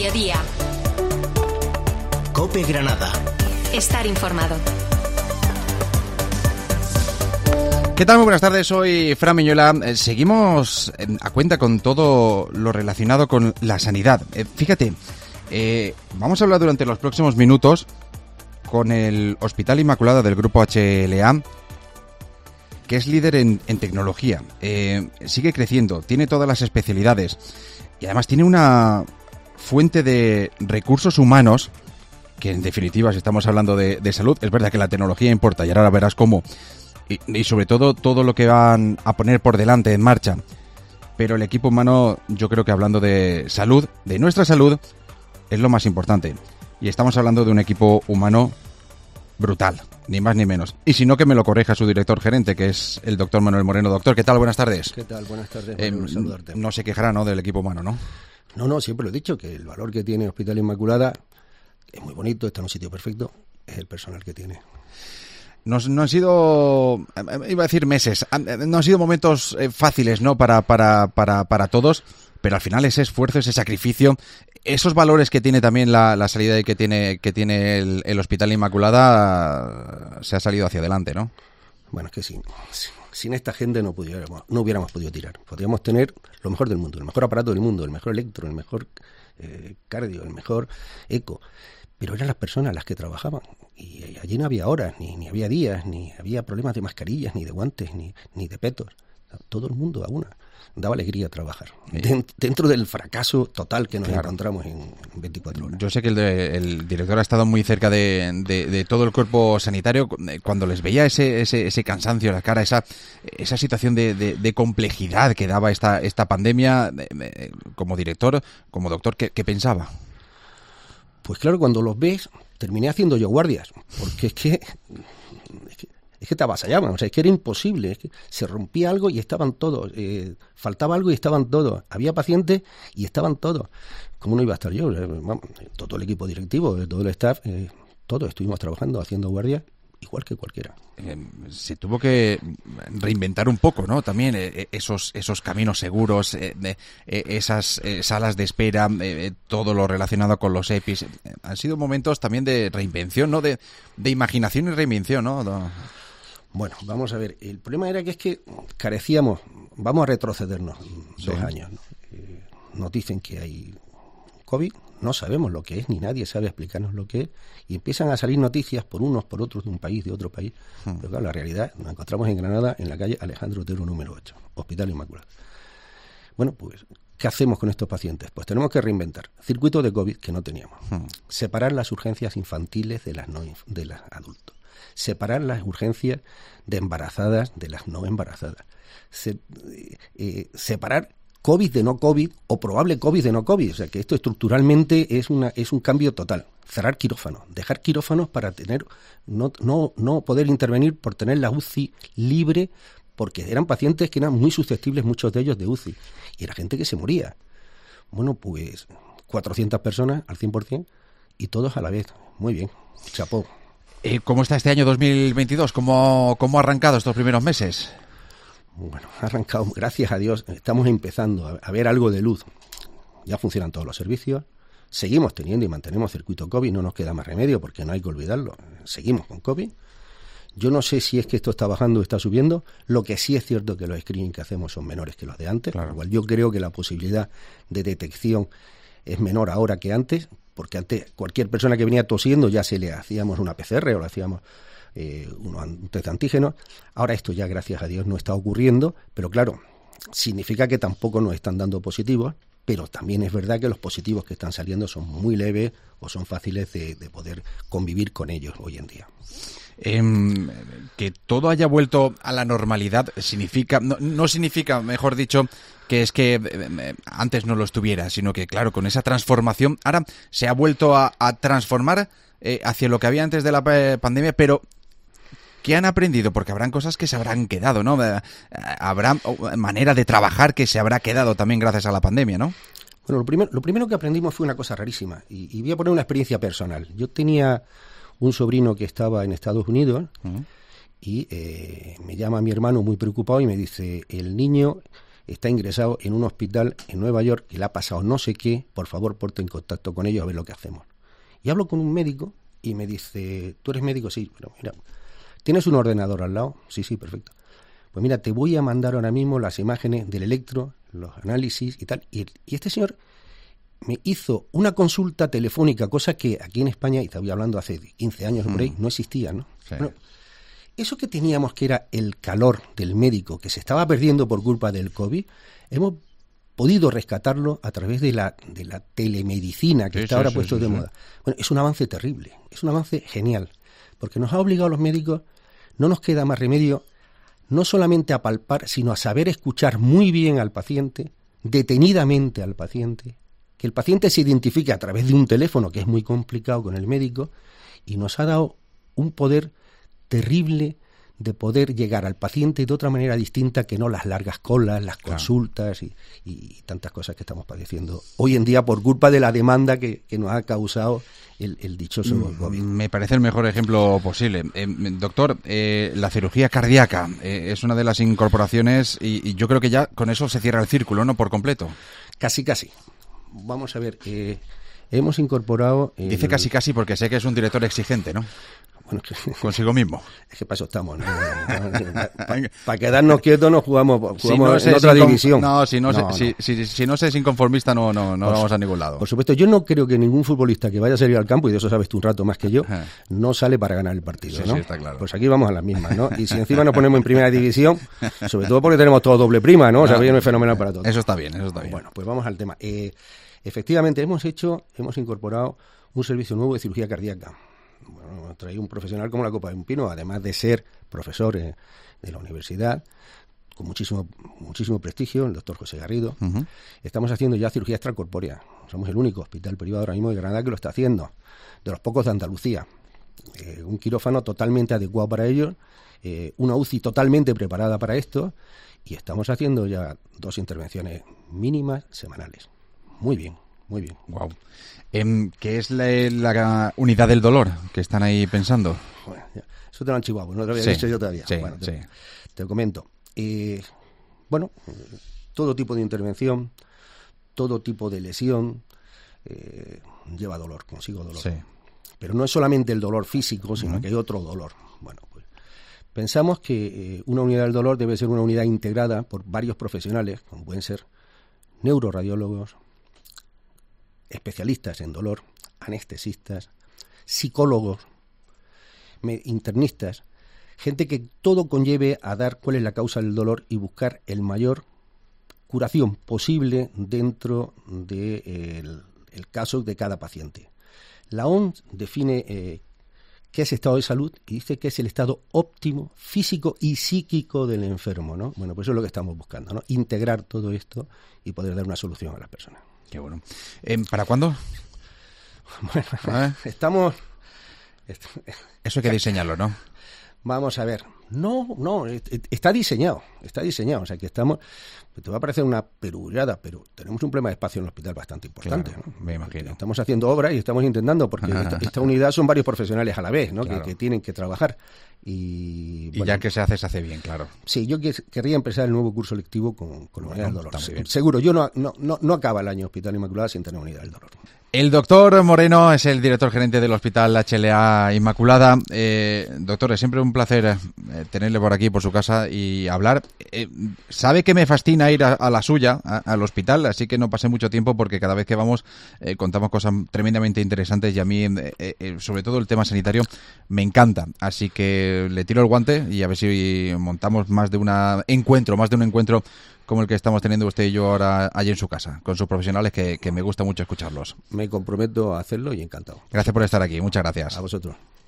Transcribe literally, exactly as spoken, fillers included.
mediodía. COPE Granada. Estar informado. ¿Qué tal? Muy buenas tardes, soy Fran Miñuela. Eh, seguimos eh, a cuenta con todo lo relacionado con la sanidad. Eh, fíjate, eh, vamos a hablar durante los próximos minutos con el Hospital Inmaculada del Grupo H L A, que es líder en, en tecnología. Eh, sigue creciendo, tiene todas las especialidades y además tiene una fuente de recursos humanos que, en definitiva, si estamos hablando de, de salud, es verdad que la tecnología importa y ahora verás cómo. Y, y sobre todo todo lo que van a poner por delante en marcha. Pero el equipo humano, yo creo que hablando de salud, de nuestra salud, es lo más importante. Y estamos hablando de un equipo humano brutal, ni más ni menos. Y si no, que me lo corrija su director gerente, que es el doctor Manuel Moreno. Doctor, ¿qué tal? Buenas tardes. ¿Qué tal? Buenas tardes. Eh, bueno, saludarte. No se quejará, ¿no?, del equipo humano, ¿no? No, no, siempre lo he dicho, que el valor que tiene Hospital Inmaculada es muy bonito, está en un sitio perfecto, es el personal que tiene. No, no han sido, iba a decir meses, no han sido momentos fáciles, ¿no?, para, para, para, para todos, pero al final ese esfuerzo, ese sacrificio, esos valores que tiene también la, la salida que tiene, que tiene el, el Hospital Inmaculada, se ha salido hacia adelante, ¿no? Bueno, es que sin, sin esta gente no pudiéramos, no hubiéramos podido tirar. Podríamos tener lo mejor del mundo, el mejor aparato del mundo, el mejor electro, el mejor eh, cardio, el mejor eco. Pero eran las personas las que trabajaban y allí no había horas, ni, ni había días, ni había problemas de mascarillas, ni de guantes, ni, ni de petos. Todo el mundo a una. Daba alegría trabajar. Sí. Dentro del fracaso total que nos claro. encontramos en veinticuatro horas. Yo sé que el, de, el director ha estado muy cerca de, de, de todo el cuerpo sanitario. Cuando les veía ese, ese, ese cansancio en la cara, esa, esa situación de, de, de complejidad que daba esta, esta pandemia, como director, como doctor, ¿qué, qué pensaba? Pues claro, cuando los ves, terminé haciendo yo guardias, porque es que, es que, es que te avasallaban, o sea, es que era imposible, es que se rompía algo y estaban todos, eh, faltaba algo y estaban todos, había pacientes y estaban todos. ¿Cómo no iba a estar yo? Todo el equipo directivo, todo el staff, eh, todos estuvimos trabajando, haciendo guardias, igual que cualquiera. Eh, se tuvo que reinventar un poco, ¿no? También eh, esos esos caminos seguros, eh, eh, esas eh, salas de espera, eh, todo lo relacionado con los E P Is. Eh, han sido momentos también de reinvención, ¿no? De, de imaginación y reinvención, ¿no? Bueno, vamos a ver. El problema era que es que carecíamos, vamos a retrocedernos sí. dos años, ¿no? Eh, nos dicen que hay COVID, no sabemos lo que es, ni nadie sabe explicarnos lo que es, y empiezan a salir noticias por unos, por otros, de un país, de otro país. Hmm. Pero claro, la realidad, nos encontramos en Granada, en la calle Alejandro Otero número ocho, Hospital Inmaculado. Bueno, pues, ¿qué hacemos con estos pacientes? Pues tenemos que reinventar circuitos de COVID que no teníamos, hmm. separar las urgencias infantiles de las no de las adultos, separar las urgencias de embarazadas de las no embarazadas, Se, eh, separar COVID de no COVID o probable COVID de no COVID. O sea, que esto estructuralmente es una es un cambio total. Cerrar quirófanos, dejar quirófanos para tener no no no poder intervenir por tener la U C I libre, porque eran pacientes que eran muy susceptibles, muchos de ellos, de U C I. Y era gente que se moría. Bueno, pues cuatrocientas personas al cien por ciento y todos a la vez. Muy bien, chapó. Eh, ¿Cómo está este año dos mil veintidós? ¿Cómo, cómo ha arrancado estos primeros meses? Bueno, ha arrancado, gracias a Dios, estamos empezando a, a ver algo de luz. Ya funcionan todos los servicios, seguimos teniendo y mantenemos circuito COVID, no nos queda más remedio porque no hay que olvidarlo. Seguimos con COVID. Yo no sé si es que esto está bajando o está subiendo, lo que sí es cierto que los screening que hacemos son menores que los de antes, claro. Igual yo creo que la posibilidad de detección es menor ahora que antes, porque antes cualquier persona que venía tosiendo ya se le hacíamos una P C R o le hacíamos Eh, un test de antígenos. Ahora esto ya, gracias a Dios, no está ocurriendo, pero claro, significa que tampoco nos están dando positivos, pero también es verdad que los positivos que están saliendo son muy leves o son fáciles de, de poder convivir con ellos hoy en día. Eh, que todo haya vuelto a la normalidad significa, no, no significa, mejor dicho, que es que eh, antes no lo estuviera, sino que, claro, con esa transformación, ahora se ha vuelto a, a transformar eh, hacia lo que había antes de la pandemia, pero ¿qué han aprendido? Porque habrán cosas que se habrán quedado, ¿no? Habrá manera de trabajar que se habrá quedado también gracias a la pandemia, ¿no? Bueno, lo primero, lo primero que aprendimos fue una cosa rarísima, y, y voy a poner una experiencia personal. Yo tenía un sobrino que estaba en Estados Unidos, uh-huh. y eh, me llama mi hermano muy preocupado y me dice, el niño está ingresado en un hospital en Nueva York y le ha pasado no sé qué, por favor ponte en contacto con ellos a ver lo que hacemos. Y hablo con un médico y me dice, ¿tú eres médico? Sí, pero mira, ¿tienes un ordenador al lado? Sí, sí, perfecto. Pues mira, te voy a mandar ahora mismo las imágenes del electro, los análisis y tal. Y, y este señor me hizo una consulta telefónica, cosa que aquí en España, y estaba hablando hace quince años o por ahí, no existía, ¿no? Sí. Bueno, eso que teníamos que era el calor del médico, que se estaba perdiendo por culpa del COVID, hemos podido rescatarlo a través de la de la telemedicina que sí, está sí, ahora sí, puesto sí, de sí. moda. Bueno, es un avance terrible, es un avance genial, porque nos ha obligado a los médicos, no nos queda más remedio, no solamente a palpar, sino a saber escuchar muy bien al paciente, detenidamente al paciente, que el paciente se identifique a través de un teléfono, que es muy complicado con el médico, y nos ha dado un poder terrible de poder llegar al paciente de otra manera distinta que no las largas colas, las claro. consultas y, y tantas cosas que estamos padeciendo hoy en día por culpa de la demanda que, que nos ha causado el, el dichoso COVID. Me parece el mejor ejemplo posible. Eh, doctor, eh, la cirugía cardíaca eh, es una de las incorporaciones y, y yo creo que ya con eso se cierra el círculo, ¿no? Por completo. Casi, casi. Vamos a ver, eh, hemos incorporado... El... Dice casi, casi porque sé que es un director exigente, ¿no? Bueno, consigo mismo. Es que para eso estamos, ¿no? Para pa quedarnos quietos nos jugamos, jugamos si no en otra división. No, si no, no, se, no. Si, si, si no se es inconformista no, no, no vamos a ningún lado. Por supuesto, yo no creo que ningún futbolista que vaya a salir al campo, y de eso sabes tú un rato más que yo, no sale para ganar el partido, sí, ¿no? Sí, está claro. Pues aquí vamos a las mismas, ¿no? Y si encima nos ponemos en primera división, sobre todo porque tenemos todo doble prima, ¿no? O sea, viene fenomenal para todos. Eso está bien, eso está bien. Bueno, pues vamos al tema. Eh, efectivamente, hemos hecho, hemos incorporado un servicio nuevo de cirugía cardíaca. Bueno, trae un profesional como la copa de un pino, además de ser profesor eh, de la universidad, con muchísimo muchísimo prestigio, el doctor José Garrido. Uh-huh. Estamos haciendo ya cirugía extracorpórea. Somos el único hospital privado ahora mismo de Granada que lo está haciendo, de los pocos de Andalucía. Eh, un quirófano totalmente adecuado para ellos, eh, una U C I totalmente preparada para esto, y estamos haciendo ya dos intervenciones mínimas semanales. Muy bien, muy bien. Wow. Eh, ¿Qué es la, la unidad del dolor que están ahí pensando? Bueno, ya, eso te lo han chivado, no te lo había sí, dicho yo todavía. Sí, bueno, te, sí. te comento. Eh, bueno, todo tipo de intervención, todo tipo de lesión eh, lleva dolor, consigo dolor. Sí. Pero no es solamente el dolor físico, sino uh-huh. que hay otro dolor. Bueno, pues pensamos que eh, una unidad del dolor debe ser una unidad integrada por varios profesionales, como pueden ser neuroradiólogos, especialistas en dolor, anestesistas, psicólogos, internistas, gente que todo conlleve a dar cuál es la causa del dolor y buscar el mayor curación posible dentro del de el, el caso de cada paciente. La O M S define eh, qué es estado de salud y dice que es el estado óptimo físico y psíquico del enfermo, ¿no? Bueno, pues eso es lo que estamos buscando, ¿no? Integrar todo esto y poder dar una solución a las personas. Qué bueno. Eh, ¿Para cuándo? Bueno, ¿eh? estamos... Eso hay que diseñarlo, ¿no? Vamos a ver. No, no, está diseñado, está diseñado. O sea, que estamos... Te va a parecer una perullada, pero tenemos un problema de espacio en el hospital bastante importante, claro, ¿no? Me imagino. Estamos haciendo obras y estamos intentando, porque esta, esta unidad son varios profesionales a la vez, ¿no? Claro. Que, que tienen que trabajar. Y, y bueno, ya que se hace, se hace bien, claro. Sí, yo que, querría empezar el nuevo curso lectivo con, con bueno, unidad del dolor. Se, seguro, yo no, no, no, no acaba el año Hospital Inmaculada sin tener unidad del dolor. El doctor Moreno es el director gerente del Hospital H L A Inmaculada. Eh, doctor, es siempre un placer eh, tenerle por aquí, por su casa y hablar. Eh, sabe que me fascina ir a, a la suya, a, al hospital, así que no pasé mucho tiempo porque cada vez que vamos eh, contamos cosas tremendamente interesantes y a mí, eh, eh, sobre todo el tema sanitario, me encanta. Así que le tiro el guante y a ver si montamos más de un encuentro, más de un encuentro como el que estamos teniendo usted y yo ahora allí en su casa, con sus profesionales, que, que me gusta mucho escucharlos. Me comprometo a hacerlo y encantado. Gracias por estar aquí, muchas gracias. A vosotros.